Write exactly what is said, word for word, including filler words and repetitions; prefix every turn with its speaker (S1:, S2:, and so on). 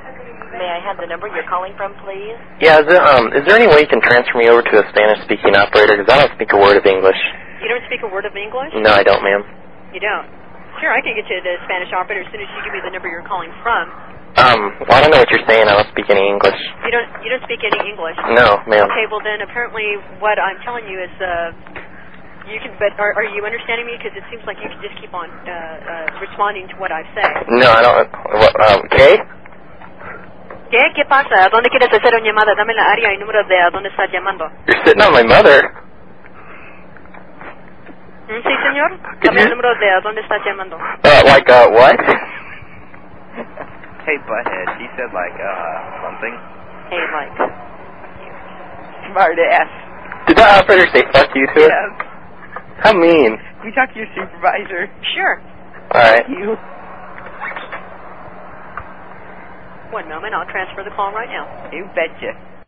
S1: May I have the number you're calling from, please?
S2: Yeah, is there, um, is there any way you can transfer me over to a Spanish-speaking operator? Because I don't speak a word of English.
S1: You don't speak a word of English?
S2: No, I don't, ma'am.
S1: You don't? Sure, I can get you the Spanish operator as soon as you give me the number you're calling from.
S2: Um, well, I don't know what you're saying. I don't speak any English.
S1: You don't You don't speak any English?
S2: No, ma'am.
S1: Okay, well then apparently what I'm telling you is, uh, you can, but are, are you understanding me? Because it seems like you can just keep on uh, uh, responding to what I say.
S2: No, I don't. What, um, ¿Qué?
S1: ¿Qué? ¿Qué pasa? ¿A dónde quieres hacer una llamada? Dame la área y número de a dónde estás llamando.
S2: You're sitting on my mother.
S1: ¿Mm, sí, señor? Dame el número de a dónde estás llamando.
S2: Uh, like, uh, what?
S3: Hey, butthead. He said, like, uh, something.
S1: Hey, Mike.
S3: Smart ass.
S2: Did that operator say fuck you to it?
S3: Yes.
S2: How mean.
S3: You talk to your supervisor.
S1: Sure.
S2: All right.
S3: You.
S1: One moment, I'll transfer the call right now.
S3: You betcha.